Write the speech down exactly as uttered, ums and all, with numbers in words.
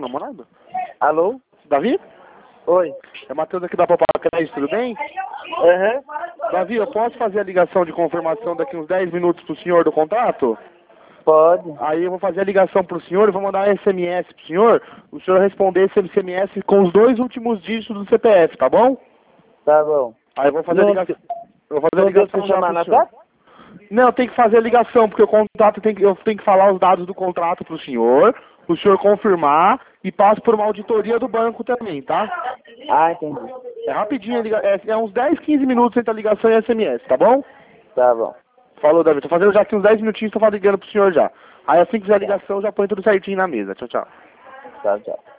namorado? Alô? Davi? Oi. É Matheus aqui da Papá Crédito, tudo bem? Aham. Davi, eu posso fazer a ligação de confirmação daqui uns dez minutos pro senhor do contrato? Pode. Aí eu vou fazer a ligação pro senhor e vou mandar S M S pro senhor, o senhor responder esse S M S com os dois últimos dígitos do C P F, tá bom? Tá bom. Aí eu vou fazer a Não, ligação. Eu vou fazer a não deu pra ligação já chamar pro na senhor. sua? Não, tem que fazer a ligação, porque o contrato tem que, eu tenho que falar os dados do contrato pro senhor, o senhor confirmar e passo por uma auditoria do banco também, tá? Ah, entendi. É rapidinho, a liga- é, é uns dez, quinze minutos entre a ligação e a S M S, tá bom? Tá bom. Falou, Davi. Tô fazendo já aqui uns dez minutinhos, tô ligando pro senhor já. Aí assim que fizer a ligação, eu já põe tudo certinho na mesa. Tchau, tchau. Tchau, tchau.